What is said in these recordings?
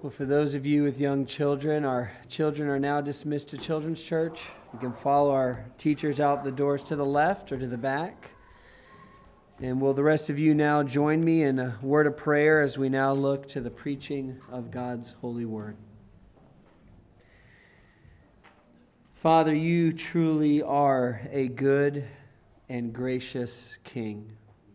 Well, for those of you with young children, our children are now dismissed to Children's Church. You can follow our teachers out the doors to the left or to the back. And will the rest of you now join me in a word of prayer as we now look to the preaching of God's holy word. Father, you truly are a good and gracious King.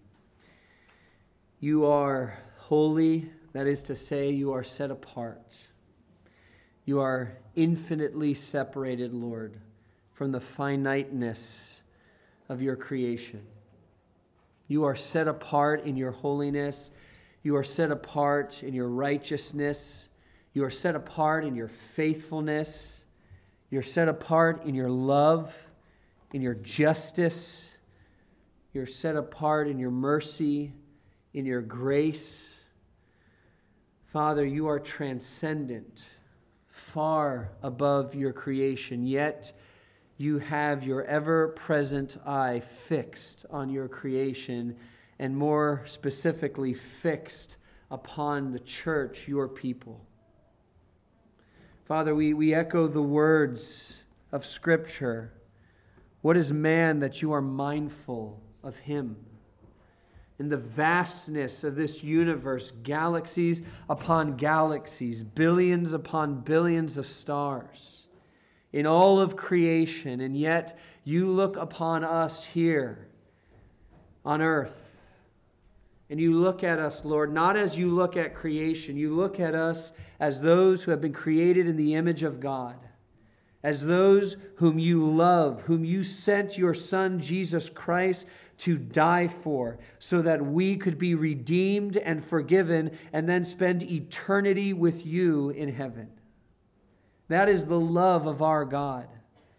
You are holy. That is to say, you are set apart. You are infinitely separated, Lord, from the finiteness of your creation. You are set apart in your holiness. You are set apart in your righteousness. You are set apart in your faithfulness. You're set apart in your love, in your justice. You're set apart in your mercy, in your grace. Father, you are transcendent, far above your creation, yet you have your ever-present eye fixed on your creation, and more specifically fixed upon the church, your people. Father, we echo the words of Scripture. What is man that you are mindful of him? In the vastness of this universe, galaxies upon galaxies, billions upon billions of stars, in all of creation, and yet you look upon us here on earth, and you look at us, Lord, not as you look at creation. You look at us as those who have been created in the image of God, as those whom you love, whom you sent your Son, Jesus Christ, to die for, so that we could be redeemed and forgiven and then spend eternity with you in heaven. That is the love of our God.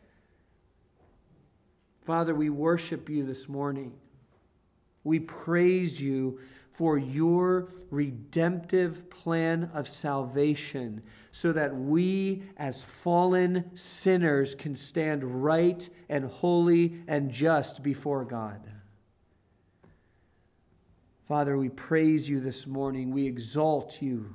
Father, we worship you this morning. We praise you for your redemptive plan of salvation, so that we as fallen sinners can stand right and holy and just before God. Father, we praise you this morning. We exalt you.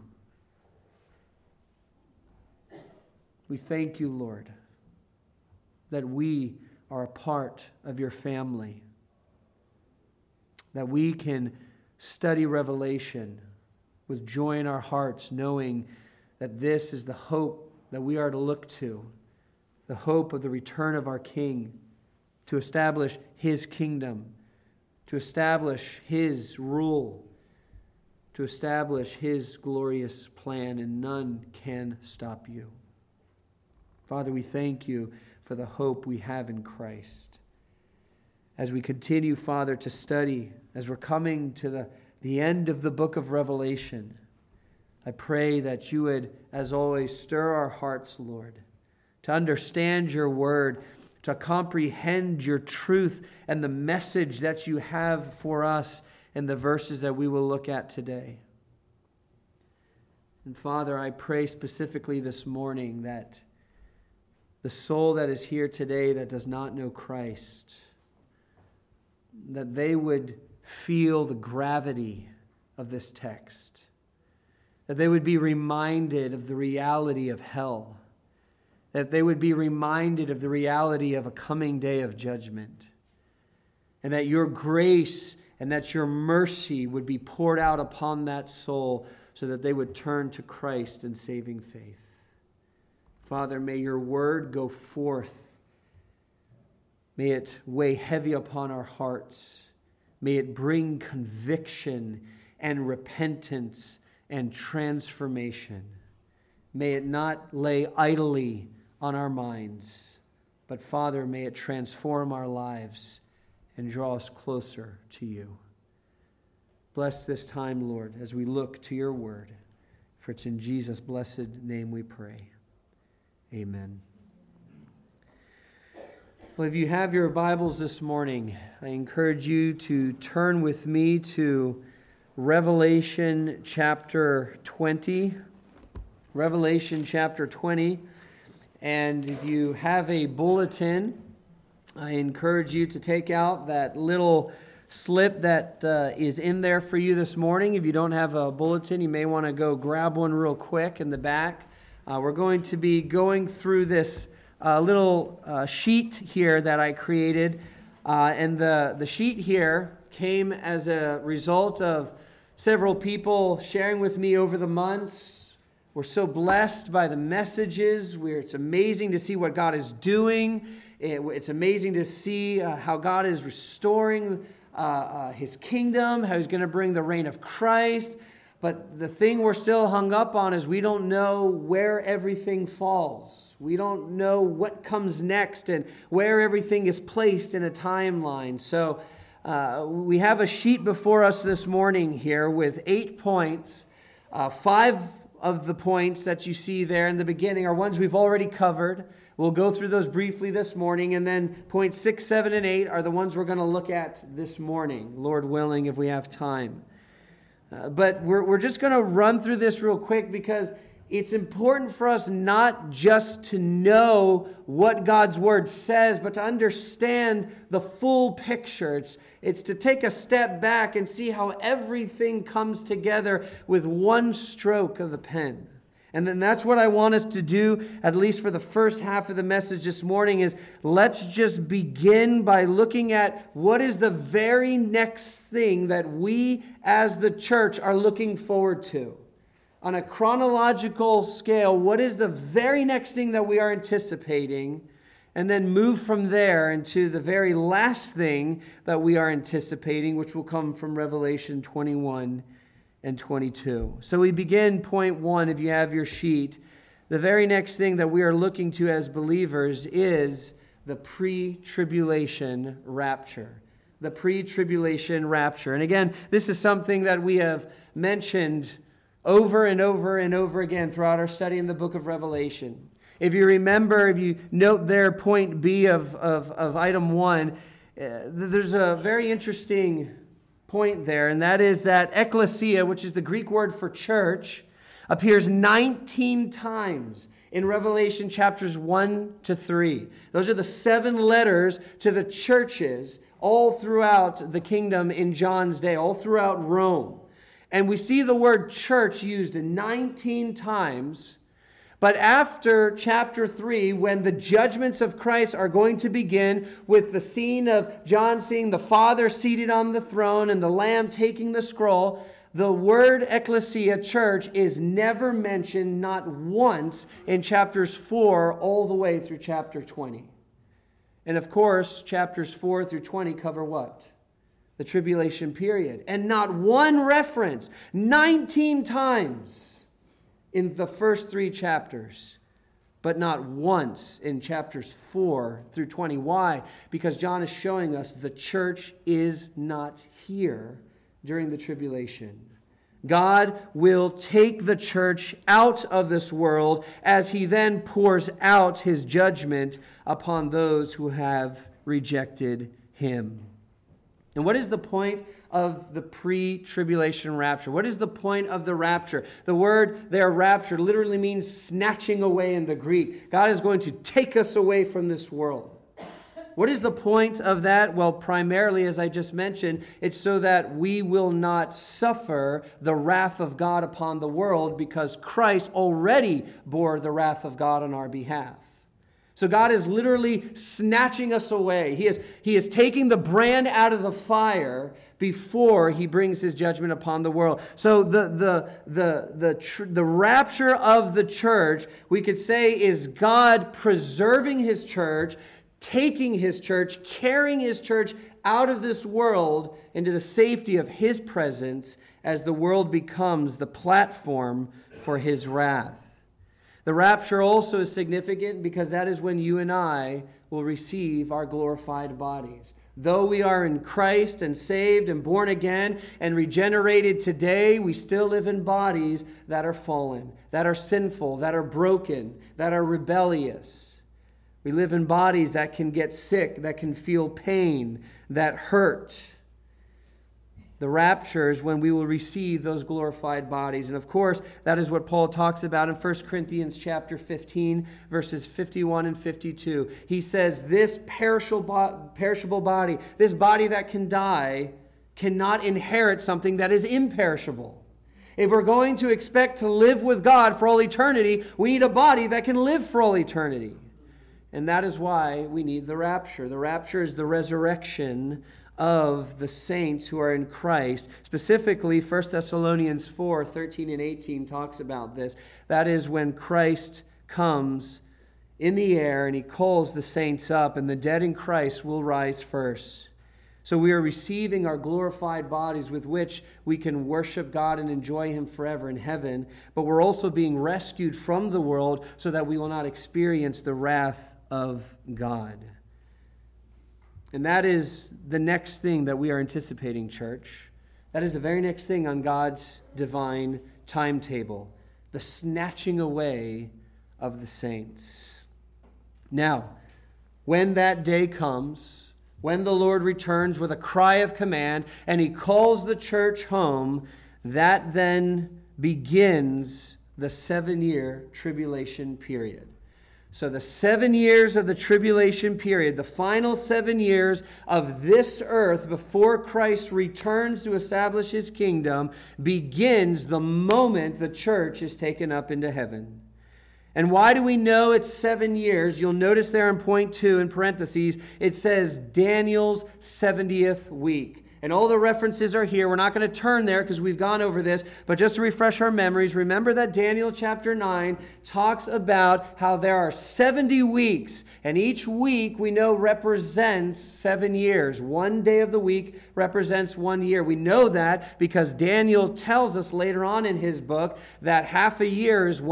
We thank you, Lord, that we are a part of your family, that we can study Revelation with joy in our hearts, knowing that this is the hope that we are to look to, the hope of the return of our King, to establish his kingdom, to establish his rule, to establish his glorious plan, and none can stop you. Father, we thank you for the hope we have in Christ. As we continue, Father, to study, as we're coming to the end of the book of Revelation, I pray that you would, as always, stir our hearts, Lord, to understand your word, to comprehend your truth and the message that you have for us in the verses that we will look at today. And Father, I pray specifically this morning that the soul that is here today that does not know Christ, that they would feel the gravity of this text, that they would be reminded of the reality of hell, that they would be reminded of the reality of a coming day of judgment, and that your grace and that your mercy would be poured out upon that soul so that they would turn to Christ in saving faith. Father, may your word go forth. May it weigh heavy upon our hearts. May it bring conviction and repentance and transformation. May it not lay idly on our minds, but Father, may it transform our lives and draw us closer to you. Bless this time, Lord, as we look to your word. For it's in Jesus' blessed name we pray. Amen. Well, if you have your Bibles this morning, I encourage you to turn with me to Revelation chapter 20. Revelation chapter 20. And if you have a bulletin, I encourage you to take out that little slip that is in there for you this morning. If you don't have a bulletin, you may want to go grab one real quick in the back. We're going to be going through this little sheet here that I created. And the sheet here came as a result of several people sharing with me over the months. We're so blessed by the messages. It's amazing to see what God is doing. It's amazing to see how God is restoring His kingdom, how He's going to bring the reign of Christ. But the thing we're still hung up on is we don't know where everything falls. We don't know what comes next and where everything is placed in a timeline. So we have a sheet before us this morning here with 8 points. 5 of the points that you see there in the beginning are ones we've already covered. We'll go through those briefly this morning. And then points 6, 7, and 8 are the ones we're going to look at this morning, Lord willing, if we have time. But we're just going to run through this real quick because it's important for us not just to know what God's Word says, but to understand the full picture. It's to take a step back and see how everything comes together with one stroke of the pen. And then that's what I want us to do, at least for the first half of the message this morning, is let's just begin by looking at what is the very next thing that we as the church are looking forward to. On a chronological scale, what is the very next thing that we are anticipating? And then move from there into the very last thing that we are anticipating, which will come from Revelation 21 and 22. So we begin point 1, if you have your sheet. The very next thing that we are looking to as believers is the pre-tribulation rapture. The pre-tribulation rapture. And again, this is something that we have mentioned over and over and over again throughout our study in the book of Revelation. If you remember, if you note there point B of item 1, there's a very interesting point there, and that is that ecclesia, which is the Greek word for church, appears 19 times in Revelation chapters 1 to 3. Those are the 7 letters to the churches all throughout the kingdom in John's day, all throughout Rome. And we see the word church used 19 times. But after chapter 3, when the judgments of Christ are going to begin with the scene of John seeing the Father seated on the throne and the Lamb taking the scroll, the word ecclesia, church, is never mentioned, not once, in chapters 4 all the way through chapter 20. And of course, chapters 4 through 20 cover what? The tribulation period. And not one reference, 19 times, in the first 3 chapters, but not once in chapters 4 through 20. Why? Because John is showing us the church is not here during the tribulation. God will take the church out of this world as He then pours out His judgment upon those who have rejected Him. And what is the point of the pre-tribulation rapture? What is the point of the rapture? The word there, rapture, literally means snatching away in the Greek. God is going to take us away from this world. What is the point of that? Well, primarily, as I just mentioned, it's so that we will not suffer the wrath of God upon the world because Christ already bore the wrath of God on our behalf. So God is literally snatching us away. He is taking the brand out of the fire before He brings His judgment upon the world. So the rapture of the church, we could say, is God preserving His church, taking His church, carrying His church out of this world into the safety of His presence as the world becomes the platform for His wrath. The rapture also is significant because that is when you and I will receive our glorified bodies. Though we are in Christ and saved and born again and regenerated today, we still live in bodies that are fallen, that are sinful, that are broken, that are rebellious. We live in bodies that can get sick, that can feel pain, that hurt. The rapture is when we will receive those glorified bodies. And of course, that is what Paul talks about in 1 Corinthians chapter 15, verses 51 and 52. He says, this perishable body, this body that can die, cannot inherit something that is imperishable. If we're going to expect to live with God for all eternity, we need a body that can live for all eternity. And that is why we need the rapture. The rapture is the resurrection of the saints who are in Christ. Specifically, 1 Thessalonians 4, 13 and 18 talks about this. That is when Christ comes in the air and he calls the saints up, and the dead in Christ will rise first. So we are receiving our glorified bodies with which we can worship God and enjoy Him forever in heaven. But we're also being rescued from the world so that we will not experience the wrath of God. And that is the next thing that we are anticipating, church. That is the very next thing on God's divine timetable, the snatching away of the saints. Now, when that day comes, when the Lord returns with a cry of command and He calls the church home, that then begins the 7-year tribulation period. So the 7 years of the tribulation period, the final 7 years of this earth before Christ returns to establish His kingdom, begins the moment the church is taken up into heaven. And why do we know it's 7 years? You'll notice there in point 2 in parentheses, it says Daniel's 70th week. And all the references are here. We're not going to turn there because we've gone over this. But just to refresh our memories, remember that Daniel chapter 9 talks about how there are 70 weeks. And each week we know represents 7 years. One day of the week represents 1 year. We know that because Daniel tells us later on in his book that half a year is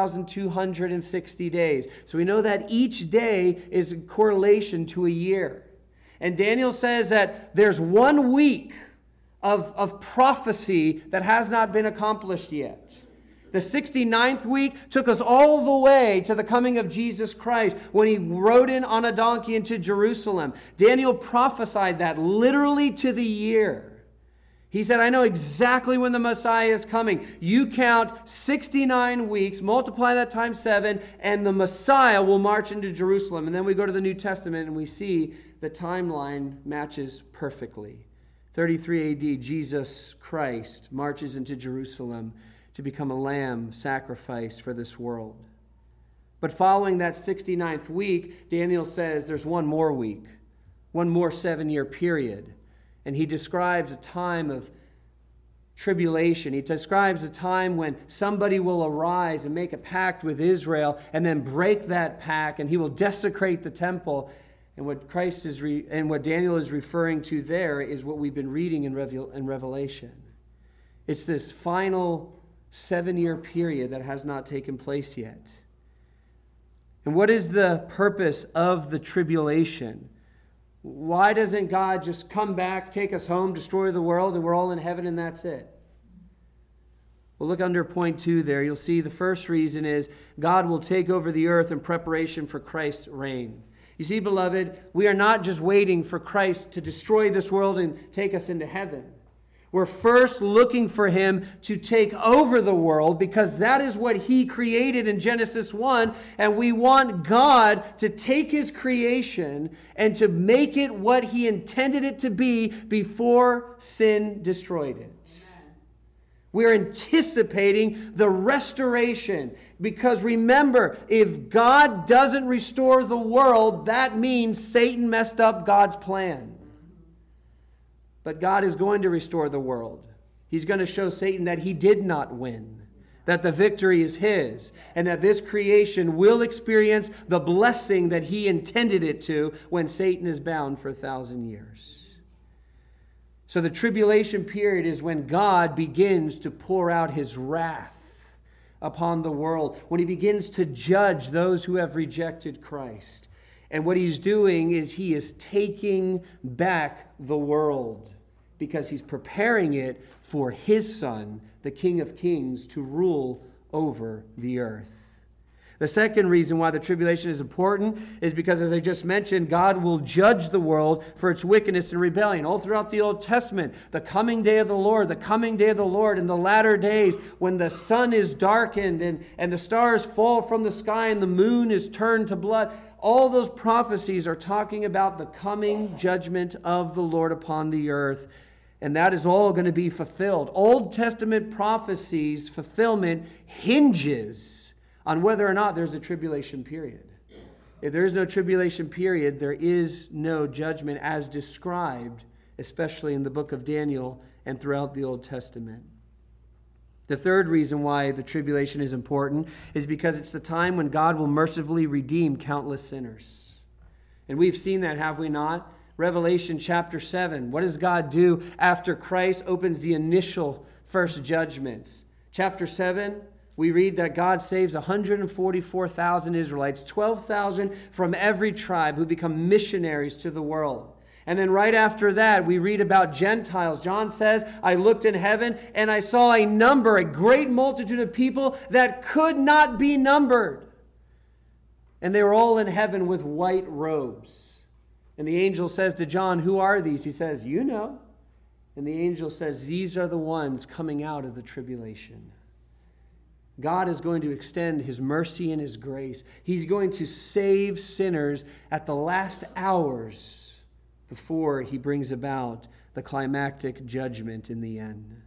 1,260 days. So we know that each day is in correlation to a year. And Daniel says that there's 1 week of prophecy that has not been accomplished yet. The 69th week took us all the way to the coming of Jesus Christ when He rode in on a donkey into Jerusalem. Daniel prophesied that literally to the year. He said, I know exactly when the Messiah is coming. You count 69 weeks, multiply that times 7, and the Messiah will march into Jerusalem. And then we go to the New Testament and we see the timeline matches perfectly. 33 AD, Jesus Christ marches into Jerusalem to become a lamb sacrificed for this world. But following that 69th week, Daniel says there's one more week, one more 7-year period. And he describes a time of tribulation. He describes a time when somebody will arise and make a pact with Israel and then break that pact, and he will desecrate the temple. And what what Daniel is referring to there is what we've been reading in Revelation. It's this final 7-year period that has not taken place yet. And what is the purpose of the tribulation? Why doesn't God just come back, take us home, destroy the world, and we're all in heaven and that's it? Well, look under point 2 there. You'll see the first reason is God will take over the earth in preparation for Christ's reign. You see, beloved, we are not just waiting for Christ to destroy this world and take us into heaven. We're first looking for Him to take over the world because that is what He created in Genesis 1. And we want God to take His creation and to make it what He intended it to be before sin destroyed it. We're anticipating the restoration because remember, if God doesn't restore the world, that means Satan messed up God's plan. But God is going to restore the world. He's going to show Satan that he did not win, that the victory is His, and that this creation will experience the blessing that He intended it to when Satan is bound for 1,000 years. So the tribulation period is when God begins to pour out His wrath upon the world, when He begins to judge those who have rejected Christ. And what He's doing is He is taking back the world because He's preparing it for His Son, the King of Kings, to rule over the earth. The second reason why the tribulation is important is because, as I just mentioned, God will judge the world for its wickedness and rebellion. All throughout the Old Testament, the coming day of the Lord in the latter days when the sun is darkened and the stars fall from the sky and the moon is turned to blood. All those prophecies are talking about the coming judgment of the Lord upon the earth. And that is all going to be fulfilled. Old Testament prophecies fulfillment hinges on whether or not there's a tribulation period. If there is no tribulation period, there is no judgment as described, especially in the book of Daniel and throughout the Old Testament. The third reason why the tribulation is important is because it's the time when God will mercifully redeem countless sinners. And we've seen that, have we not? Revelation chapter 7. What does God do after Christ opens the initial first judgments? Chapter 7, we read that God saves 144,000 Israelites, 12,000 from every tribe who become missionaries to the world. And then right after that, we read about Gentiles. John says, I looked in heaven and I saw a great multitude of people that could not be numbered. And they were all in heaven with white robes. And the angel says to John, who are these? He says, you know. And the angel says, these are the ones coming out of the tribulation. God is going to extend his mercy and his grace. He's going to save sinners at the last hours before he brings about the climactic judgment in the end.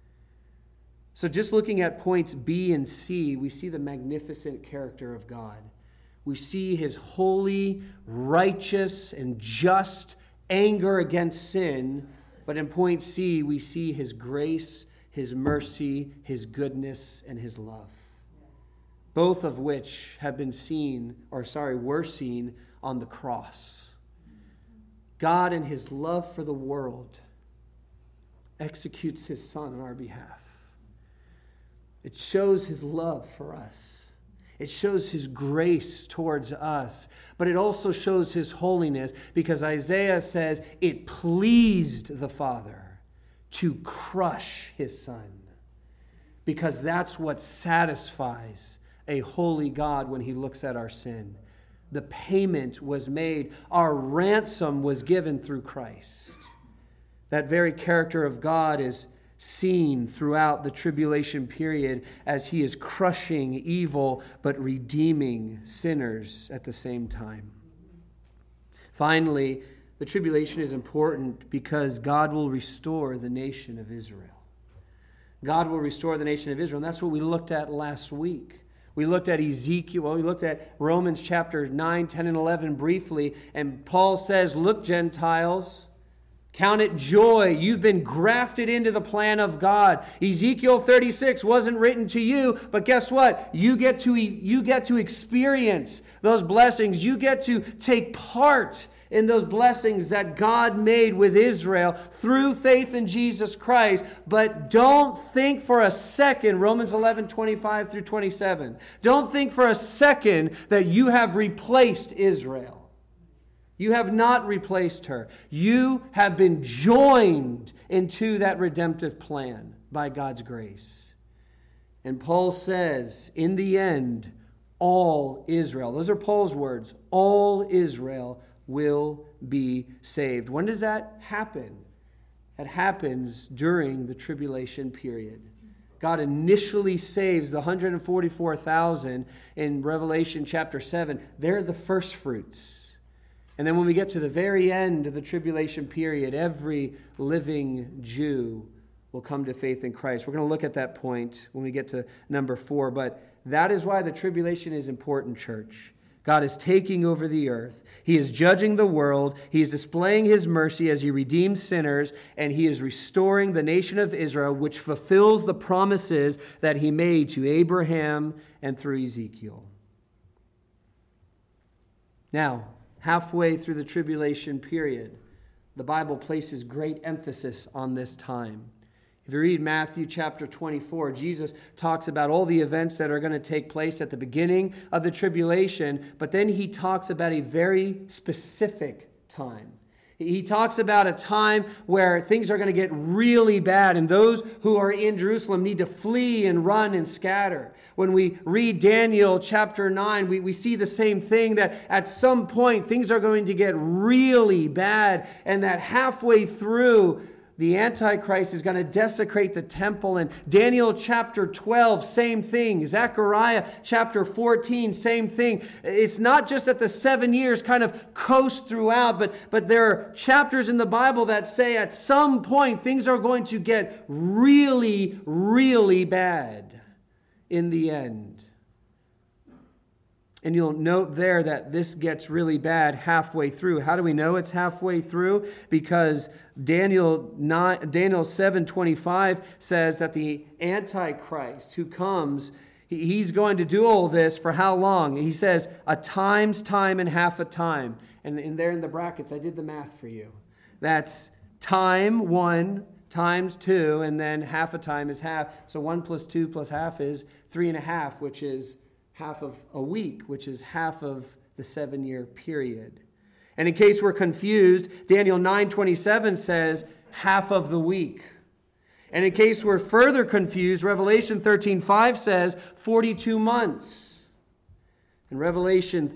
So just looking at points B and C, we see the magnificent character of God. We see his holy, righteous, and just anger against sin. But in point C, we see his grace, his mercy, his goodness, and his love. Both of which were seen on the cross. God, in his love for the world, executes his Son on our behalf. It shows his love for us. It shows his grace towards us, but it also shows his holiness, because Isaiah says it pleased the Father to crush his Son, because that's what satisfies a holy God when he looks at our sin. The payment was made. Our ransom was given through Christ. That very character of God is seen throughout the tribulation period as he is crushing evil but redeeming sinners at the same time. Finally, the tribulation is important because God will restore the nation of Israel. God will restore the nation of Israel, and that's what we looked at last week. We looked at Ezekiel, we looked at Romans chapter 9, 10, and 11 briefly, and Paul says, look, Gentiles, count it joy. You've been grafted into the plan of God. Ezekiel 36 wasn't written to you, but guess what? You get to experience those blessings. You get to take part in those blessings that God made with Israel through faith in Jesus Christ. But don't think for a second, Romans 11, 25 through 27, don't think for a second that you have replaced Israel. You have not replaced her. You have been joined into that redemptive plan by God's grace. And Paul says, in the end, all Israel, those are Paul's words, all Israel will be saved. When does that happen? That happens during the tribulation period. God initially saves the 144,000 in Revelation chapter 7. They're the first fruits. And then when we get to the very end of the tribulation period, every living Jew will come to faith in Christ. We're going to look at that point when we get to number 4. But that is why the tribulation is important, church. God is taking over the earth. He is judging the world. He is displaying his mercy as he redeems sinners, and he is restoring the nation of Israel, which fulfills the promises that he made to Abraham and through Ezekiel. Now, halfway through the tribulation period, the Bible places great emphasis on this time. If you read Matthew chapter 24, Jesus talks about all the events that are going to take place at the beginning of the tribulation, but then he talks about a very specific time. He talks about a time where things are going to get really bad, and those who are in Jerusalem need to flee and run and scatter. When we read Daniel chapter 9, we see the same thing, that at some point things are going to get really bad, and that halfway through the Antichrist is going to desecrate the temple. And Daniel chapter 12, same thing. Zechariah chapter 14, same thing. It's not just that the 7 years kind of coast throughout, but there are chapters in the Bible that say at some point things are going to get really, really bad in the end. And you'll note there that this gets really bad halfway through. How do we know it's halfway through? Because Daniel 7:25 says that the Antichrist who comes, he's going to do all this for how long? He says a time's time and half a time. And there in the brackets, I did the math for you. That's time 1 times 2, and then half a time is half. So 1 plus 2 plus half is 3.5, which is half of a week, which is half of the 7-year period. And in case we're confused, Daniel 9:27 says half of the week. And in case we're further confused, Revelation 13:5 says 42 months. And Revelation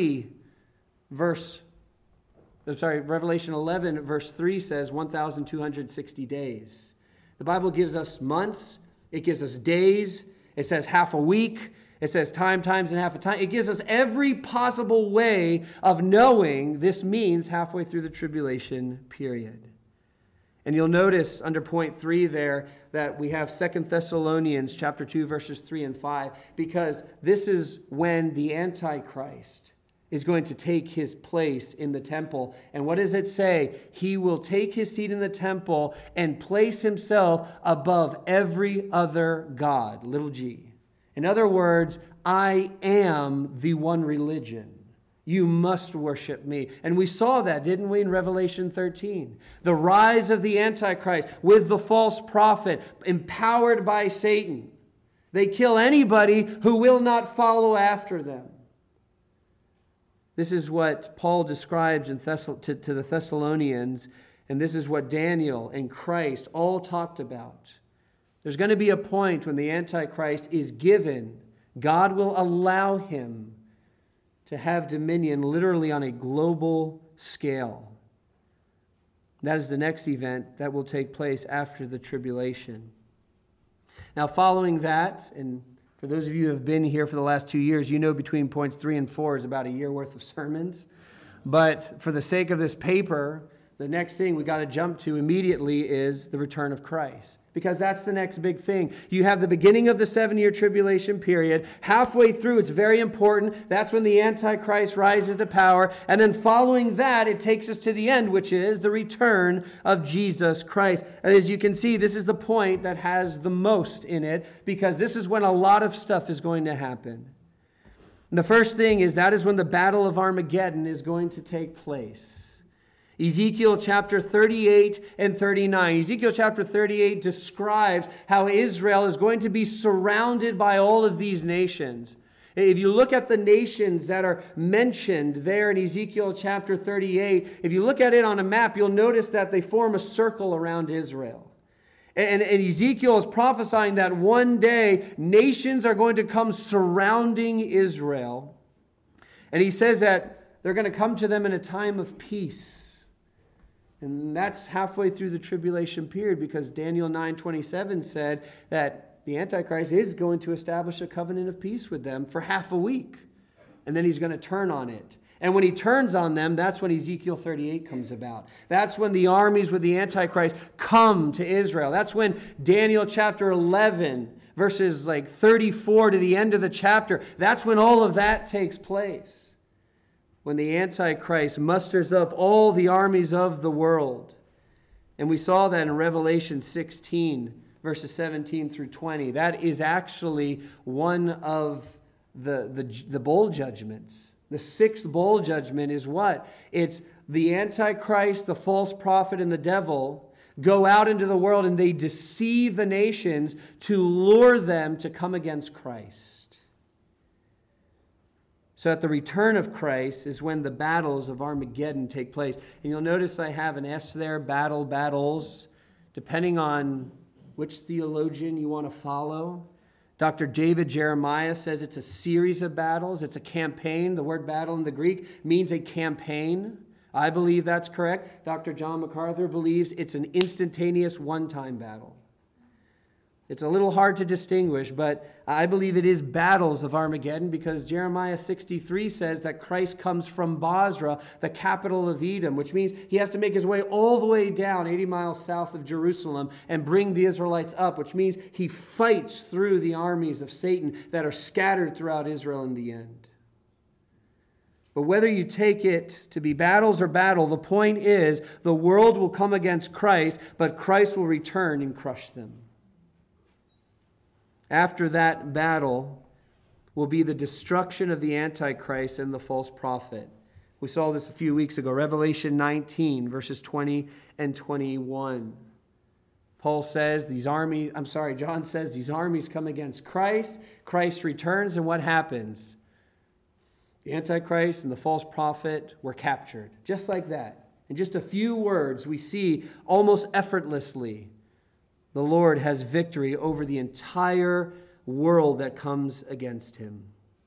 11 verse 3 says 1,260 days. The Bible gives us months, it gives us days, it says half a week, it says time, times, and half a time. It gives us every possible way of knowing this means halfway through the tribulation period. And you'll notice under point 3 there that we have 2 Thessalonians chapter 2, verses 3 and 5, because this is when the Antichrist is going to take his place in the temple. And what does it say? He will take his seat in the temple and place himself above every other god, little g. In other words, I am the one religion. You must worship me. And we saw that, didn't we, in Revelation 13? The rise of the Antichrist with the false prophet, empowered by Satan. They kill anybody who will not follow after them. This is what Paul describes to the Thessalonians, and this is what Daniel and Christ all talked about. There's going to be a point when the Antichrist is given. God will allow him to have dominion literally on a global scale. That is the next event that will take place after the tribulation. Now, following that, and for those of you who have been here for the last 2 years, you know between points 3 and 4 is about a year worth of sermons. But for the sake of this paper, the next thing we got to jump to immediately is the return of Christ. Because that's the next big thing. You have the beginning of the 7-year tribulation period. Halfway through, it's very important. That's when the Antichrist rises to power. And then following that, it takes us to the end, which is the return of Jesus Christ. And as you can see, this is the point that has the most in it, because this is when a lot of stuff is going to happen. And the first thing is that is when the Battle of Armageddon is going to take place. Ezekiel chapter 38 and 39. Ezekiel chapter 38 describes how Israel is going to be surrounded by all of these nations. If you look at the nations that are mentioned there in Ezekiel chapter 38, if you look at it on a map, you'll notice that they form a circle around Israel. And Ezekiel is prophesying that one day nations are going to come surrounding Israel. And he says that they're going to come to them in a time of peace. And that's halfway through the tribulation period, because Daniel 9:27 said that the Antichrist is going to establish a covenant of peace with them for half a week. And then he's going to turn on it. And when he turns on them, that's when Ezekiel 38 comes about. That's when the armies with the Antichrist come to Israel. That's when Daniel chapter 11, verses 34 to the end of the chapter, that's when all of that takes place. When the Antichrist musters up all the armies of the world. And we saw that in Revelation 16, verses 17 through 20. That is actually one of the bowl judgments. The 6th bowl judgment is what? It's the Antichrist, the false prophet, and the devil go out into the world and they deceive the nations to lure them to come against Christ. So at the return of Christ is when the battles of Armageddon take place. And you'll notice I have an S there, battles, depending on which theologian you want to follow. Dr. David Jeremiah says it's a series of battles. It's a campaign. The word battle in the Greek means a campaign. I believe that's correct. Dr. John MacArthur believes it's an instantaneous one-time battle. It's a little hard to distinguish, but I believe it is battles of Armageddon because Jeremiah 63 says that Christ comes from Bozrah, the capital of Edom, which means he has to make his way all the way down 80 miles south of Jerusalem and bring the Israelites up, which means he fights through the armies of Satan that are scattered throughout Israel in the end. But whether you take it to be battles or battle, the point is the world will come against Christ, but Christ will return and crush them. After that battle will be the destruction of the Antichrist and the false prophet. We saw this a few weeks ago, Revelation 19, verses 20 and 21. John says these armies come against Christ. Christ returns, and what happens? The Antichrist and the false prophet were captured. Just like that. In just a few words, we see almost effortlessly the Lord has victory over the entire world that comes against him.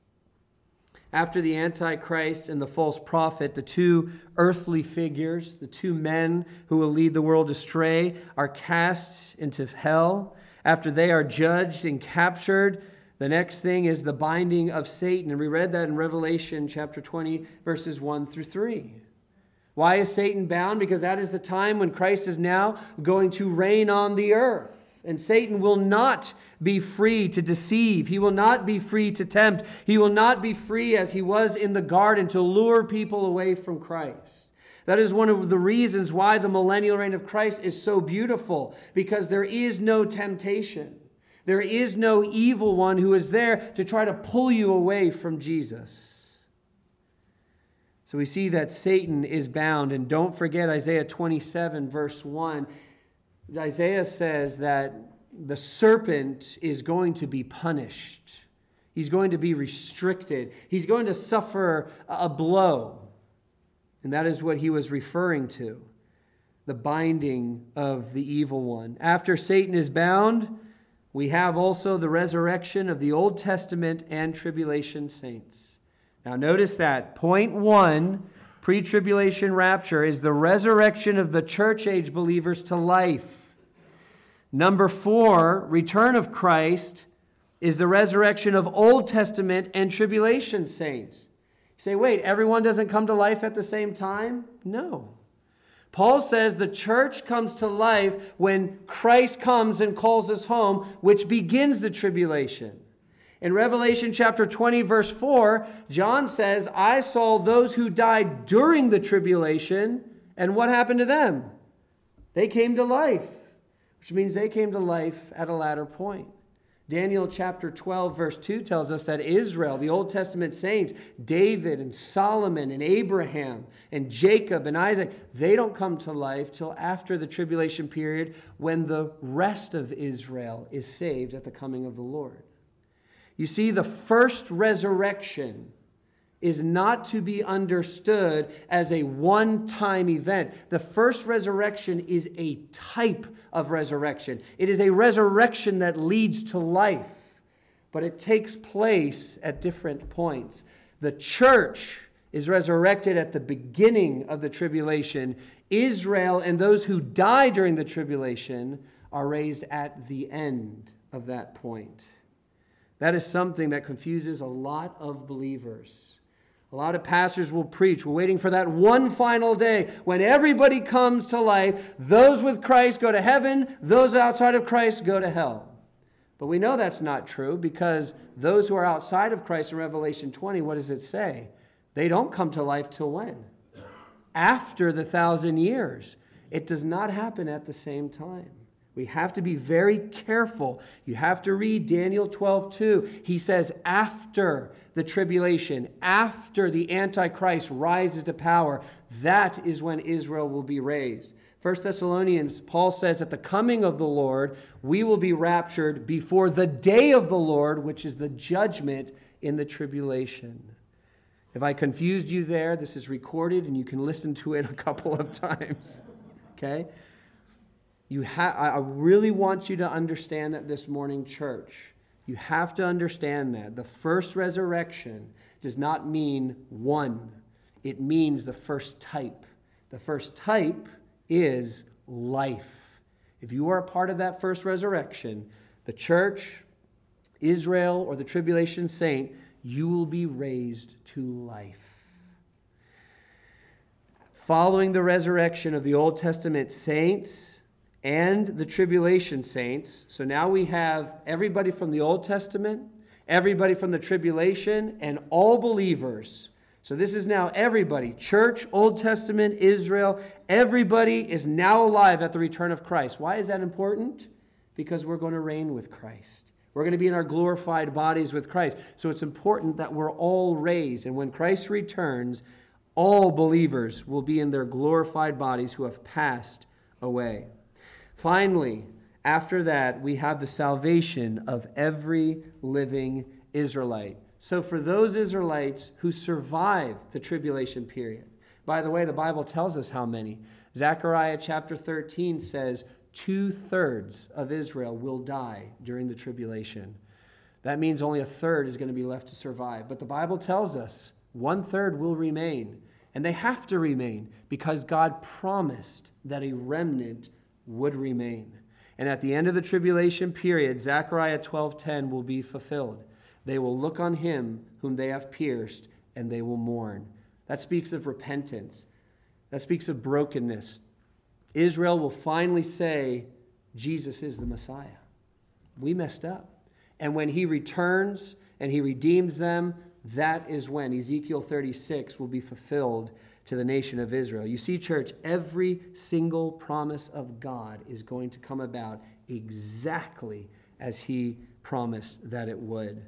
After the Antichrist and the false prophet, the two earthly figures, the two men who will lead the world astray, are cast into hell. After they are judged and captured, the next thing is the binding of Satan. And we read that in Revelation chapter 20, verses 1 through 3. Why is Satan bound? Because that is the time when Christ is now going to reign on the earth. And Satan will not be free to deceive. He will not be free to tempt. He will not be free as he was in the garden to lure people away from Christ. That is one of the reasons why the millennial reign of Christ is so beautiful, because there is no temptation. There is no evil one who is there to try to pull you away from Jesus. So we see that Satan is bound. And don't forget Isaiah 27, verse 1. Isaiah says that the serpent is going to be punished. He's going to be restricted. He's going to suffer a blow. And that is what he was referring to, the binding of the evil one. After Satan is bound, we have also the resurrection of the Old Testament and tribulation saints. Now notice that point 1, pre-tribulation rapture, is the resurrection of the church age believers to life. Number 4, return of Christ, is the resurrection of Old Testament and tribulation saints. You say, wait, everyone doesn't come to life at the same time? No. Paul says the church comes to life when Christ comes and calls us home, which begins the tribulation. In Revelation chapter 20, verse 4, John says, I saw those who died during the tribulation, and what happened to them? They came to life, which means they came to life at a latter point. Daniel chapter 12, verse 2 tells us that Israel, the Old Testament saints, David and Solomon and Abraham and Jacob and Isaac, they don't come to life till after the tribulation period when the rest of Israel is saved at the coming of the Lord. You see, the first resurrection is not to be understood as a one-time event. The first resurrection is a type of resurrection. It is a resurrection that leads to life, but it takes place at different points. The church is resurrected at the beginning of the tribulation. Israel and those who die during the tribulation are raised at the end of that point. That is something that confuses a lot of believers. A lot of pastors will preach, we're waiting for that one final day when everybody comes to life. Those with Christ go to heaven, those outside of Christ go to hell. But we know that's not true, because those who are outside of Christ in Revelation 20, what does it say? They don't come to life till when? After the 1,000 years. It does not happen at the same time. We have to be very careful. You have to read Daniel 12:2. He says, after the tribulation, after the Antichrist rises to power, that is when Israel will be raised. 1 Thessalonians, Paul says, at the coming of the Lord, we will be raptured before the day of the Lord, which is the judgment in the tribulation. If I confused you there, this is recorded and you can listen to it a couple of times. Okay? I really want you to understand that this morning, church. You have to understand that. The first resurrection does not mean one. It means the first type. The first type is life. If you are a part of that first resurrection, the church, Israel, or the tribulation saint, you will be raised to life. Following the resurrection of the Old Testament saints and the tribulation saints, so now we have everybody from the Old Testament, everybody from the tribulation, and all believers. So this is now everybody, church, Old Testament, Israel, everybody is now alive at the return of Christ. Why is that important? Because we're going to reign with Christ. We're going to be in our glorified bodies with Christ. So it's important that we're all raised. And when Christ returns, all believers will be in their glorified bodies who have passed away. Finally, after that, we have the salvation of every living Israelite. So for those Israelites who survive the tribulation period, by the way, the Bible tells us how many. Zechariah chapter 13 says 2/3 of Israel will die during the tribulation. That means only 1/3 is going to be left to survive. But the Bible tells us 1/3 will remain. And they have to remain because God promised that a remnant would remain. And at the end of the tribulation period, Zechariah 12:10 will be fulfilled. They will look on him whom they have pierced, and they will mourn. That speaks of repentance. That speaks of brokenness. Israel will finally say, Jesus is the Messiah. We messed up. And when he returns and he redeems them, that is when Ezekiel 36 will be fulfilled to the nation of Israel. You see, church, every single promise of God is going to come about exactly as he promised that it would.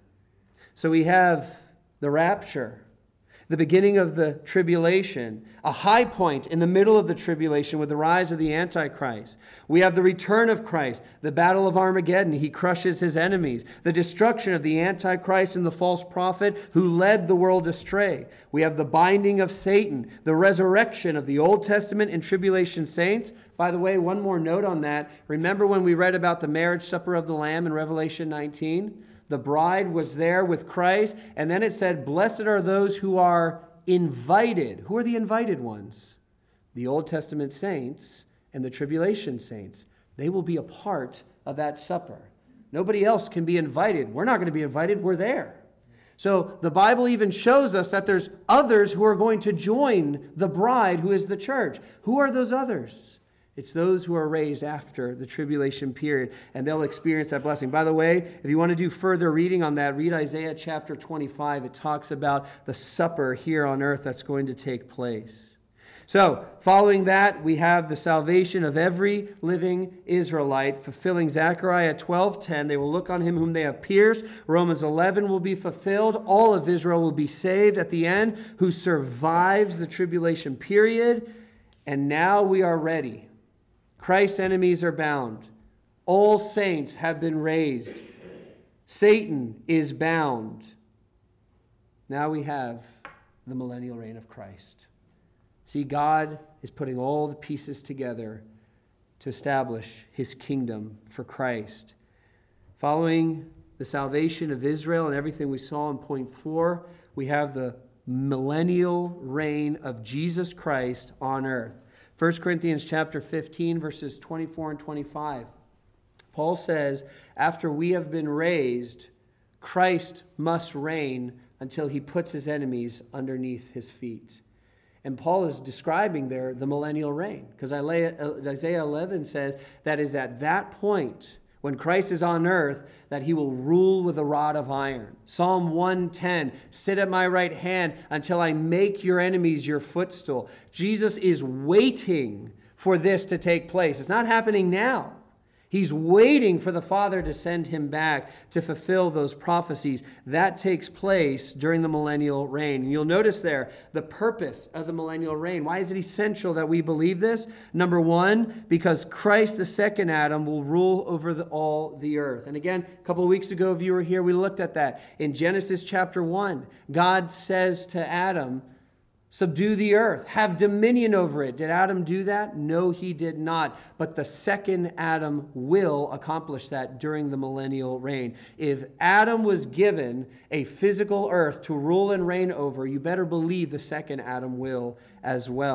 So we have the rapture, the beginning of the tribulation, a high point in the middle of the tribulation with the rise of the Antichrist. We have the return of Christ, the battle of Armageddon. He crushes his enemies, the destruction of the Antichrist and the false prophet who led the world astray. We have the binding of Satan, the resurrection of the Old Testament and tribulation saints. By the way, one more note on that. Remember when we read about the marriage supper of the Lamb in Revelation 19? The bride was there with Christ, and then it said, blessed are those who are invited. Who are the invited ones? The Old Testament saints and the tribulation saints. They will be a part of that supper. Nobody else can be invited. We're not going to be invited. We're there. So the Bible even shows us that there's others who are going to join the bride who is the church. Who are those others? It's those who are raised after the tribulation period, and they'll experience that blessing. By the way, if you want to do further reading on that, read Isaiah chapter 25. It talks about the supper here on earth that's going to take place. So, following that, we have the salvation of every living Israelite, fulfilling Zechariah 12:10. They will look on him whom they have pierced. Romans 11 will be fulfilled. All of Israel will be saved at the end, who survives the tribulation period. And now we are ready. Christ's enemies are bound. All saints have been raised. Satan is bound. Now we have the millennial reign of Christ. See, God is putting all the pieces together to establish his kingdom for Christ. Following the salvation of Israel and everything we saw in point 4, we have the millennial reign of Jesus Christ on earth. 1 Corinthians chapter 15, verses 24 and 25. Paul says, after we have been raised, Christ must reign until he puts his enemies underneath his feet. And Paul is describing there the millennial reign, because Isaiah 11 says that is at that point, when Christ is on earth, that he will rule with a rod of iron. Psalm 110, sit at my right hand until I make your enemies your footstool. Jesus is waiting for this to take place. It's not happening now. He's waiting for the Father to send him back to fulfill those prophecies. That takes place during the millennial reign. And you'll notice there the purpose of the millennial reign. Why is it essential that we believe this? Number one, because Christ, the second Adam, will rule over all the earth. And again, a couple of weeks ago, if you were here, we looked at that. In Genesis chapter 1, God says to Adam, subdue the earth, have dominion over it. Did Adam do that? No, he did not. But the second Adam will accomplish that during the millennial reign. If Adam was given a physical earth to rule and reign over, you better believe the second Adam will as well.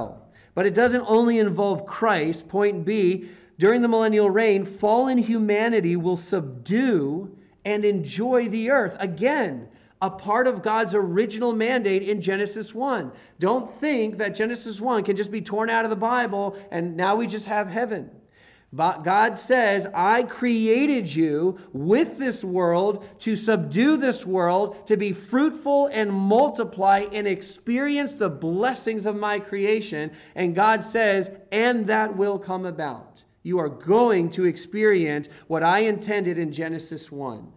But it doesn't only involve Christ. Point B, during the millennial reign, fallen humanity will subdue and enjoy the earth. Again, a part of God's original mandate in Genesis 1. Don't think that Genesis 1 can just be torn out of the Bible and now we just have heaven. But God says, I created you with this world to subdue this world, to be fruitful and multiply and experience the blessings of my creation. And God says, and that will come about. You are going to experience what I intended in Genesis 1.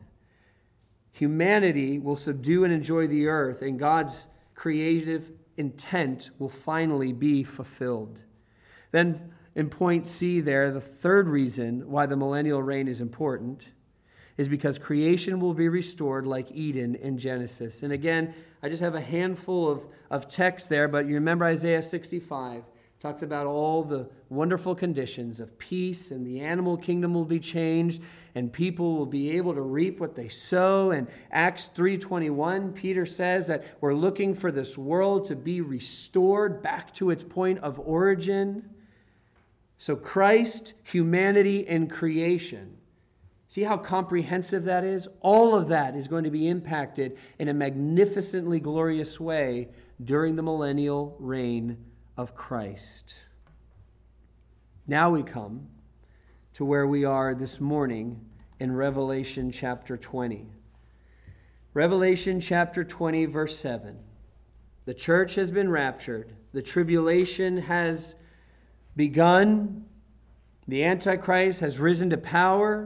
Humanity will subdue and enjoy the earth, and God's creative intent will finally be fulfilled. Then in point C there, the third reason why the millennial reign is important is because creation will be restored like Eden in Genesis. And again, I just have a handful of text there, but you remember Isaiah 65. Talks about all the wonderful conditions of peace, and the animal kingdom will be changed, and people will be able to reap what they sow. And Acts 3:21, Peter says that we're looking for this world to be restored back to its point of origin. So Christ, humanity, and creation. See how comprehensive that is? All of that is going to be impacted in a magnificently glorious way during the millennial reign of Christ. Now we come to where we are this morning in Revelation chapter 20. Revelation chapter 20, verse 7. The church has been raptured. The tribulation has begun. The Antichrist has risen to power.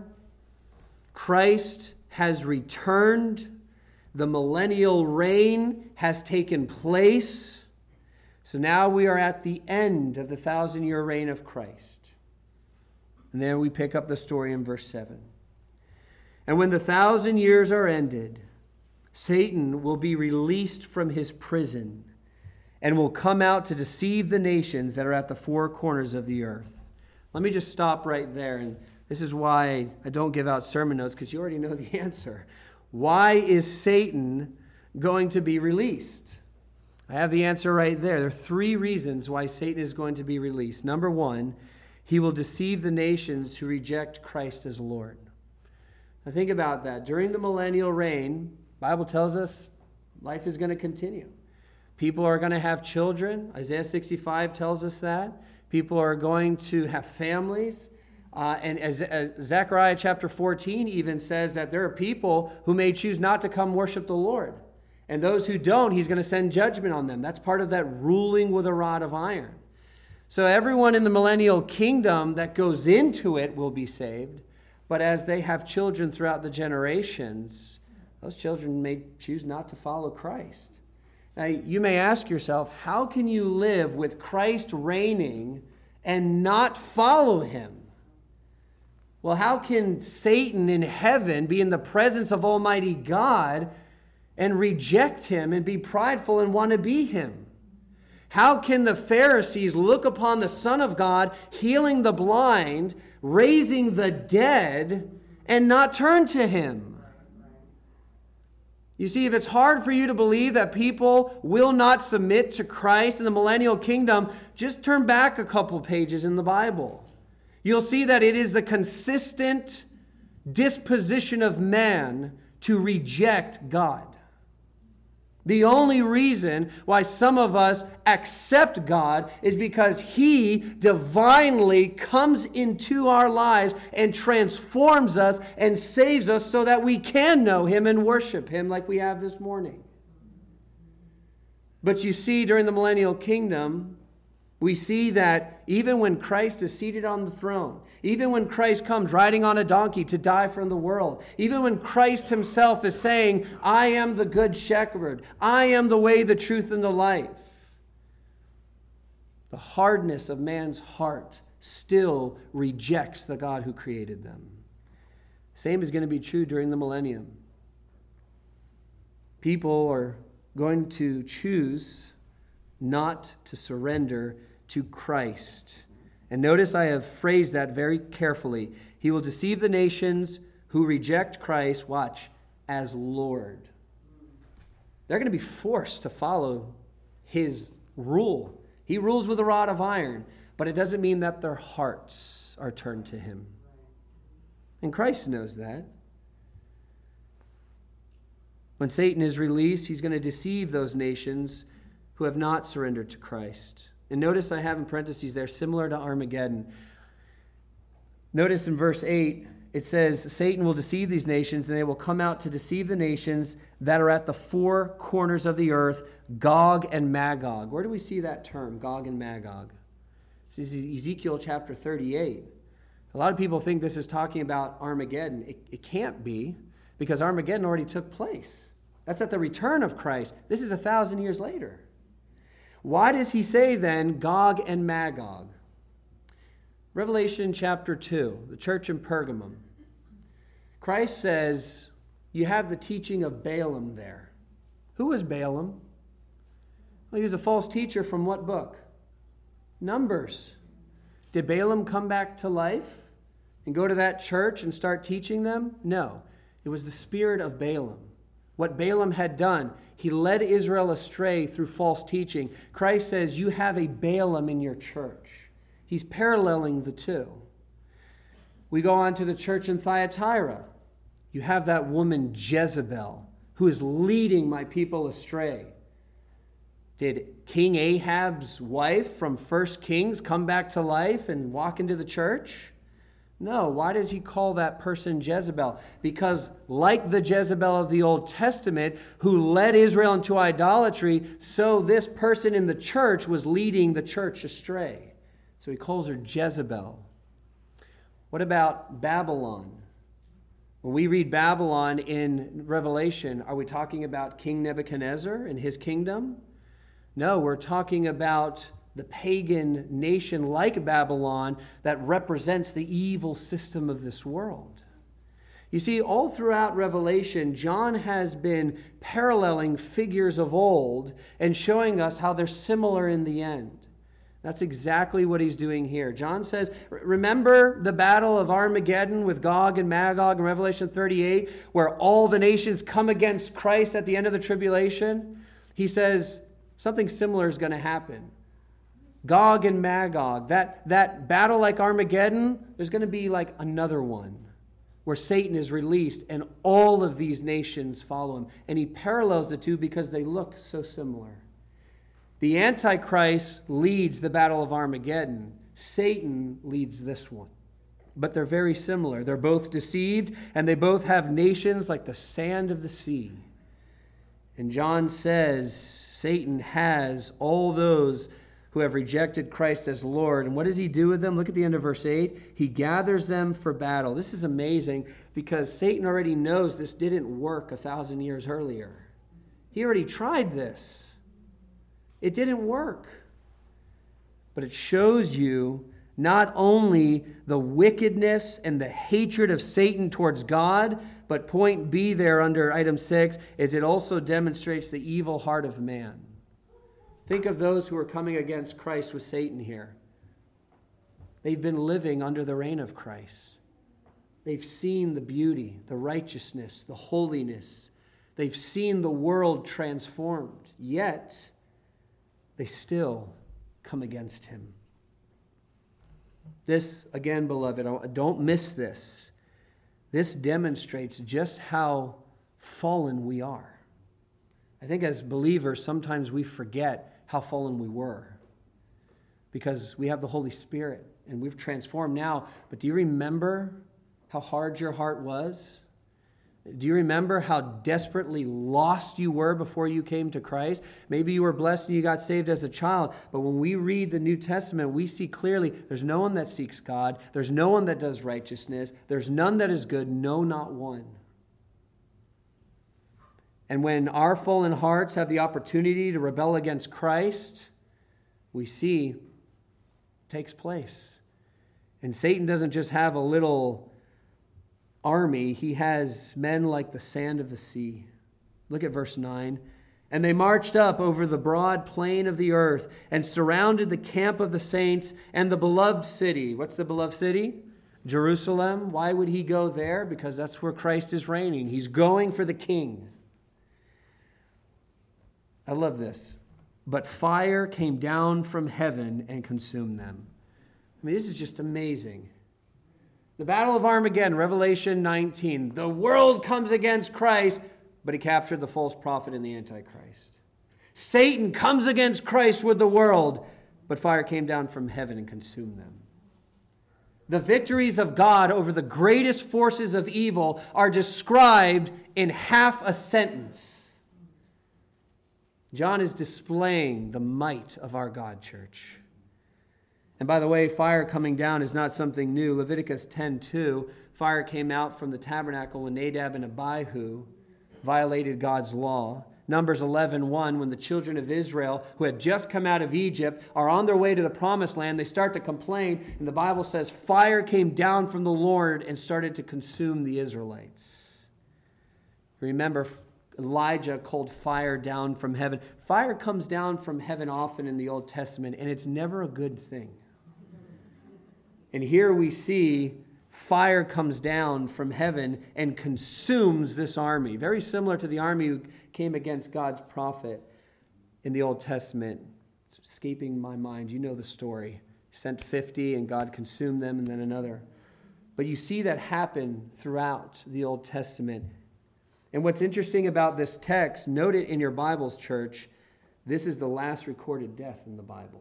Christ has returned. The millennial reign has taken place. So now we are at the end of the 1,000-year reign of Christ. And then we pick up the story in verse 7. And when the 1,000 years are ended, Satan will be released from his prison and will come out to deceive the nations that are at the four corners of the earth. Let me just stop right there. And this is why I don't give out sermon notes, because you already know the answer. Why is Satan going to be released? I have the answer right there. There are three reasons why Satan is going to be released. Number one, he will deceive the nations who reject Christ as Lord. Now think about that. During the millennial reign, the Bible tells us life is going to continue. People are going to have children. Isaiah 65 tells us that. People are going to have families. And as Zechariah chapter 14 even says that there are people who may choose not to come worship the Lord. And those who don't, he's going to send judgment on them. That's part of that ruling with a rod of iron. So everyone in the millennial kingdom that goes into it will be saved. But as they have children throughout the generations, those children may choose not to follow Christ. Now, you may ask yourself, how can you live with Christ reigning and not follow him? Well, how can Satan in heaven be in the presence of Almighty God and reject him and be prideful and want to be him? How can the Pharisees look upon the Son of God healing the blind, raising the dead, and not turn to him? You see, if it's hard for you to believe that people will not submit to Christ in the millennial kingdom, just turn back a couple pages in the Bible. You'll see that it is the consistent disposition of man to reject God. The only reason why some of us accept God is because he divinely comes into our lives and transforms us and saves us so that we can know him and worship him like we have this morning. But you see, during the millennial kingdom, we see that even when Christ is seated on the throne, even when Christ comes riding on a donkey to die for the world, even when Christ himself is saying, I am the good shepherd, I am the way, the truth, and the life, the hardness of man's heart still rejects the God who created them. Same is going to be true during the millennium. People are going to choose not to surrender to Christ. And notice I have phrased that very carefully. He will deceive the nations who reject Christ, watch, as Lord. They're going to be forced to follow his rule, He rules with a rod of iron, but it doesn't mean that their hearts are turned to him. And Christ knows that. When Satan is released, he's going to deceive those nations who have not surrendered to Christ. And notice I have in parentheses there, similar to Armageddon. Notice in verse 8, it says, Satan will deceive these nations, and they will come out to deceive the nations that are at the four corners of the earth, Gog and Magog. Where do we see that term, Gog and Magog? This is Ezekiel chapter 38. A lot of people think this is talking about Armageddon. It can't be, because Armageddon already took place. That's at the return of Christ. This is 1,000 years later. Why does he say then Gog and Magog? Revelation chapter 2, the church in Pergamum. Christ says, you have the teaching of Balaam there. Who was Balaam? Well, he was a false teacher from what book? Numbers. Did Balaam come back to life and go to that church and start teaching them? No. It was the spirit of Balaam. What Balaam had done, he led Israel astray through false teaching. Christ says, you have a Balaam in your church. He's paralleling the two. We go on to the church in Thyatira. You have that woman Jezebel who is leading my people astray. Did King Ahab's wife from 1 Kings come back to life and walk into the church? No. Why does he call that person Jezebel? Because like the Jezebel of the Old Testament who led Israel into idolatry, so this person in the church was leading the church astray. So he calls her Jezebel. What about Babylon? When we read Babylon in Revelation, are we talking about King Nebuchadnezzar and his kingdom? No, we're talking about the pagan nation like Babylon that represents the evil system of this world. You see, all throughout Revelation, John has been paralleling figures of old and showing us how they're similar in the end. That's exactly what he's doing here. John says, remember the battle of Armageddon with Gog and Magog in Revelation 38, where all the nations come against Christ at the end of the tribulation? He says, something similar is going to happen. Gog and Magog, that battle like Armageddon, there's going to be like another one where Satan is released and all of these nations follow him. And he parallels the two because they look so similar. The Antichrist leads the battle of Armageddon. Satan leads this one. But they're very similar. They're both deceived, and they both have nations like the sand of the sea. And John says Satan has all those who have rejected Christ as Lord. And what does he do with them? Look at the end of verse 8. He gathers them for battle. This is amazing because Satan already knows this didn't work 1,000 years earlier. He already tried this. It didn't work. But it shows you not only the wickedness and the hatred of Satan towards God, but point B there under item 6 is it also demonstrates the evil heart of man. Think of those who are coming against Christ with Satan here. They've been living under the reign of Christ. They've seen the beauty, the righteousness, the holiness. They've seen the world transformed. Yet, they still come against him. This, again, beloved, don't miss this. This demonstrates just how fallen we are. I think as believers, sometimes we forget how fallen we were because we have the Holy Spirit and we've transformed now. But do you remember how hard your heart was? Do you remember how desperately lost you were before you came to Christ? Maybe you were blessed and you got saved as a child, but when we read the New Testament, we see clearly there's no one that seeks God, there's no one that does righteousness, there's none that is good, no, not one. And when our fallen hearts have the opportunity to rebel against Christ, we see it takes place. And Satan doesn't just have a little army, he has men like the sand of the sea. Look at verse 9. And they marched up over the broad plain of the earth and surrounded the camp of the saints and the beloved city. What's the beloved city? Jerusalem. Why would he go there? Because that's where Christ is reigning. He's going for the king. I love this. but fire came down from heaven and consumed them. I mean, this is just amazing. The Battle of Armageddon, Revelation 19. The world comes against Christ, but he captured the false prophet and the Antichrist. Satan comes against Christ with the world, but fire came down from heaven and consumed them. The victories of God over the greatest forces of evil are described in half a sentence. John is displaying the might of our God, church. And by the way, fire coming down is not something new. Leviticus 10:2, fire came out from the tabernacle when Nadab and Abihu violated God's law. Numbers 11:1, when the children of Israel, who had just come out of Egypt, are on their way to the promised land, they start to complain, and the Bible says fire came down from the Lord and started to consume the Israelites. Remember, Elijah called fire down from heaven. Fire comes down from heaven often in the Old Testament, and it's never a good thing. And here we see fire comes down from heaven and consumes this army. Very similar to the army who came against God's prophet in the Old Testament. It's escaping my mind. You know the story. He sent 50 and God consumed them and then another. But you see that happen throughout the Old Testament. And what's interesting about this text, note it in your Bibles, church, this is the last recorded death in the Bible.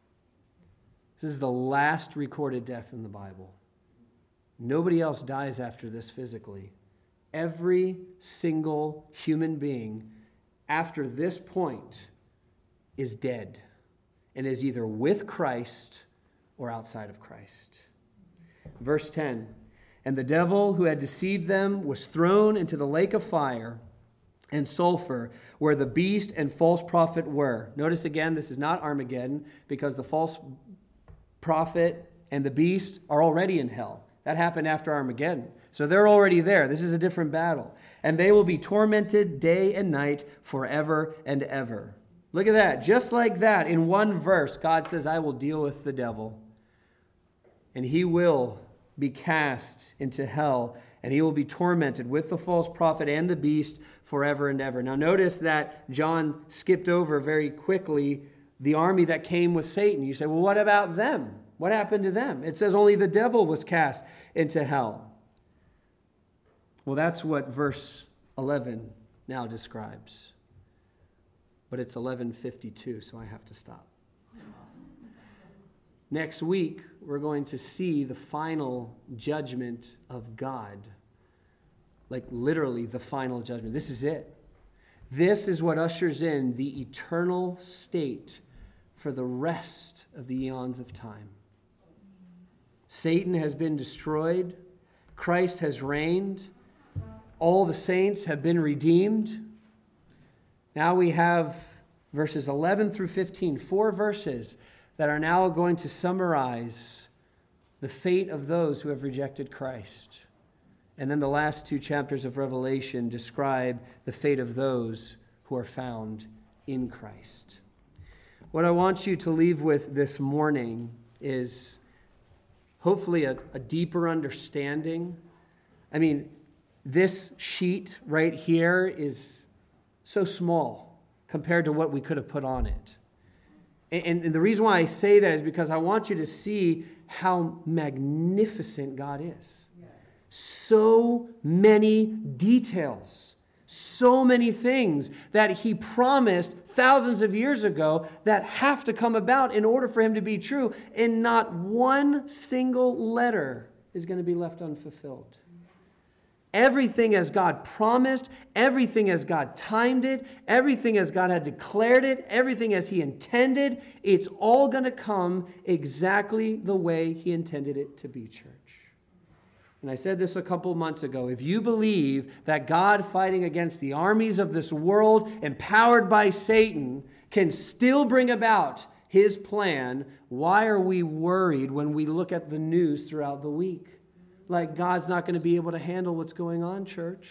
This is the last recorded death in the Bible. Nobody else dies after this physically. Every single human being after this point is dead and is either with Christ or outside of Christ. Verse 10, and the devil who had deceived them was thrown into the lake of fire and sulfur where the beast and false prophet were. Notice again, this is not Armageddon because the false prophet and the beast are already in hell. That happened after Armageddon. So they're already there. This is a different battle. And they will be tormented day and night forever and ever. Look at that. Just like that, in one verse, God says, I will deal with the devil. And he will be cast into hell. And he will be tormented with the false prophet and the beast forever and ever. Now notice that John skipped over very quickly the army that came with Satan. You say, well, what about them? What happened to them? It says only the devil was cast into hell. Well, that's what verse 11 now describes. But it's 11:52, so I have to stop. Next week, we're going to see the final judgment of God. Like literally the final judgment. This is it. This is what ushers in the eternal state for the rest of the eons of time. Satan has been destroyed. Christ has reigned. All the saints have been redeemed. Now we have verses 11 through 15, 4 verses that are now going to summarize the fate of those who have rejected Christ. And then the last 2 chapters of Revelation describe the fate of those who are found in Christ. What I want you to leave with this morning is hopefully a deeper understanding. I mean, this sheet right here is so small compared to what we could have put on it. And the reason why I say that is because I want you to see how magnificent God is. So many details, so many things that he promised thousands of years ago that have to come about in order for him to be true. And not one single letter is going to be left unfulfilled. Everything as God promised, everything as God timed it, everything as God had declared it, everything as he intended, it's all going to come exactly the way he intended it to be, church. And I said this a couple months ago. If you believe that God fighting against the armies of this world, empowered by Satan, can still bring about his plan, why are we worried when we look at the news throughout the week? Like God's not going to be able to handle what's going on, church.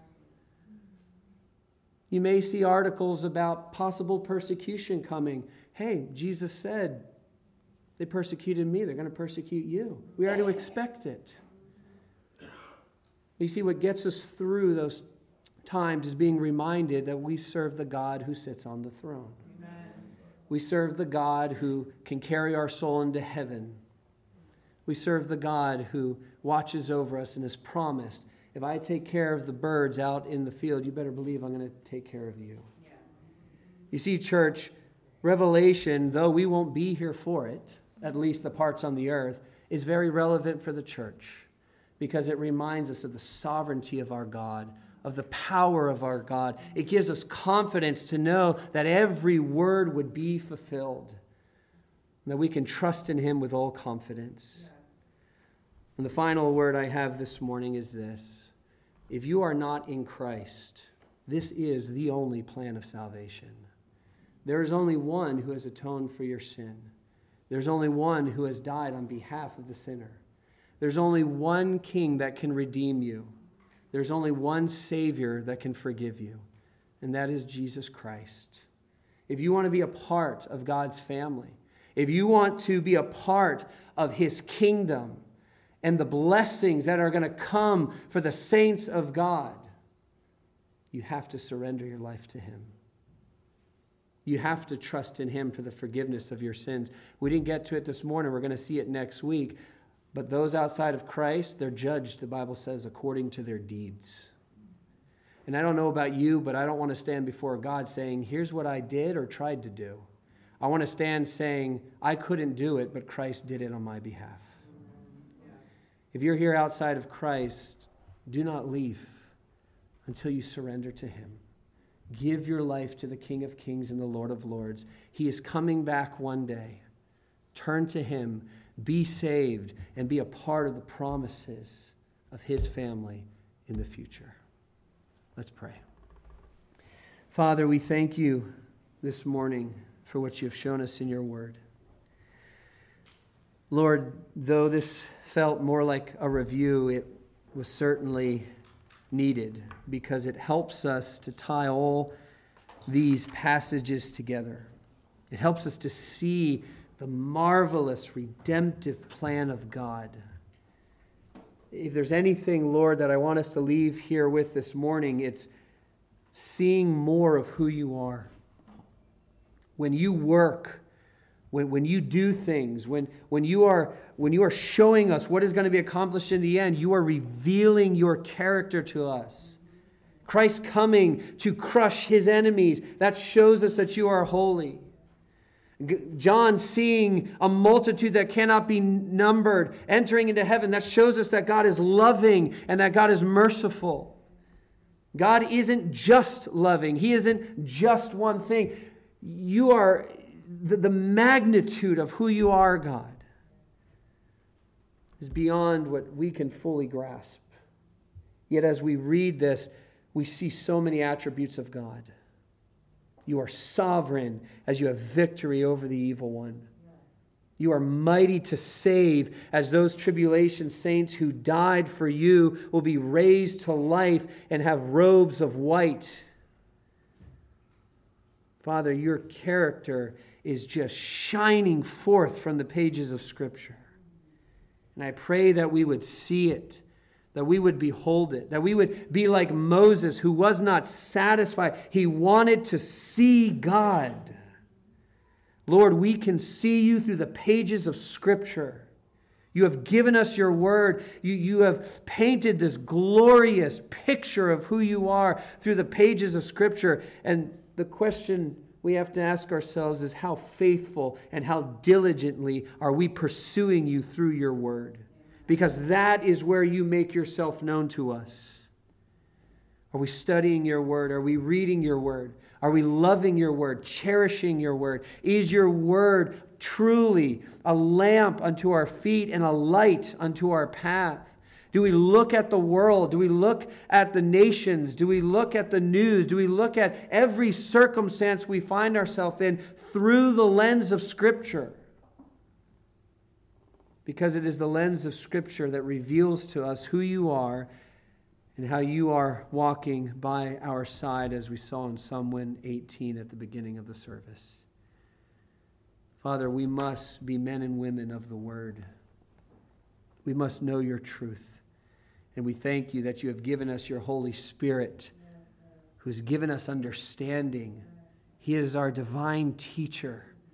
You may see articles about possible persecution coming. Hey, Jesus said, they persecuted me, they're going to persecute you. We are to expect it. You see, what gets us through those times is being reminded that we serve the God who sits on the throne. Amen. We serve the God who can carry our soul into heaven. We serve the God who watches over us and has promised, if I take care of the birds out in the field, you better believe I'm going to take care of you. Yeah. You see, church, Revelation, though we won't be here for it, at least the parts on the earth, is very relevant for the church because it reminds us of the sovereignty of our God, of the power of our God. It gives us confidence to know that every word would be fulfilled, and that we can trust in Him with all confidence. And the final word I have this morning is this. If you are not in Christ, this is the only plan of salvation. There is only one who has atoned for your sin. There's only one who has died on behalf of the sinner. There's only one King that can redeem you. There's only one Savior that can forgive you, and that is Jesus Christ. If you want to be a part of God's family, if you want to be a part of His kingdom and the blessings that are going to come for the saints of God, you have to surrender your life to Him. You have to trust in Him for the forgiveness of your sins. We didn't get to it this morning. We're going to see it next week. But those outside of Christ, they're judged, the Bible says, according to their deeds. And I don't know about you, but I don't want to stand before God saying, here's what I did or tried to do. I want to stand saying, I couldn't do it, but Christ did it on my behalf. If you're here outside of Christ, do not leave until you surrender to Him. Give your life to the King of Kings and the Lord of Lords. He is coming back one day. Turn to Him. Be saved and be a part of the promises of His family in the future. Let's pray. Father, we thank You this morning for what You have shown us in Your word. Lord, though this felt more like a review, it was certainly needed because it helps us to tie all these passages together. It helps us to see the marvelous redemptive plan of God. If there's anything, Lord, that I want us to leave here with this morning, it's seeing more of who You are. When You work, when You do things, when you are showing us what is going to be accomplished in the end, You are revealing Your character to us. Christ coming to crush His enemies, that shows us that You are holy. John seeing a multitude that cannot be numbered entering into heaven, that shows us that God is loving and that God is merciful. God isn't just loving. He isn't just one thing. You are the magnitude of who You are, God, is beyond what we can fully grasp. Yet as we read this, we see so many attributes of God. You are sovereign as You have victory over the evil one. You are mighty to save as those tribulation saints who died for You will be raised to life and have robes of white. Father, Your character is just shining forth from the pages of Scripture. And I pray that we would see it, that we would behold it, that we would be like Moses, who was not satisfied. He wanted to see God. Lord, we can see You through the pages of Scripture. You have given us Your word. You have painted this glorious picture of who You are through the pages of Scripture. And the question we have to ask ourselves is, how faithful and how diligently are we pursuing You through Your word? Because that is where You make Yourself known to us. Are we studying Your word? Are we reading Your word? Are we loving Your word, cherishing Your word? Is Your word truly a lamp unto our feet and a light unto our path? Do we look at the world? Do we look at the nations? Do we look at the news? Do we look at every circumstance we find ourselves in through the lens of Scripture? Because it is the lens of Scripture that reveals to us who You are and how You are walking by our side, as we saw in Psalm 118 at the beginning of the service. Father, we must be men and women of the Word. We must know Your truth. And we thank You that You have given us Your Holy Spirit, who has given us understanding. He is our divine teacher.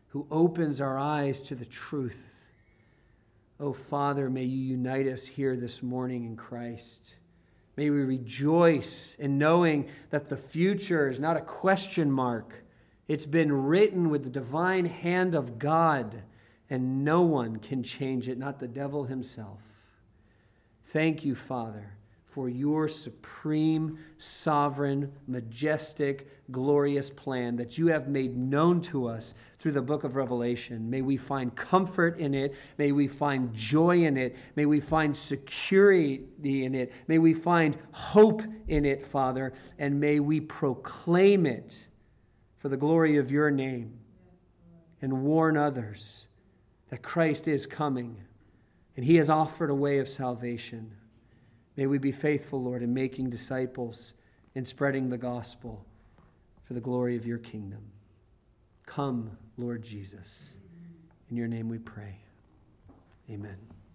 who opens our eyes to the truth. Oh, Father, may you unite us here this morning in Christ. May we rejoice in knowing that the future is not a question mark. It's been written with the divine hand of God, and no one can change it, not the devil himself. Thank you, Father, for your supreme, sovereign, majestic, glorious plan that you have made known to us through the book of Revelation. May we find comfort in it. May we find joy in it. May we find security in it. May we find hope in it, Father, and may we proclaim it for the glory of your name and warn others that Christ is coming and he has offered a way of salvation. May we be faithful, Lord, in making disciples and spreading the gospel for the glory of your kingdom. Come, Lord Jesus. In your name we pray. Amen.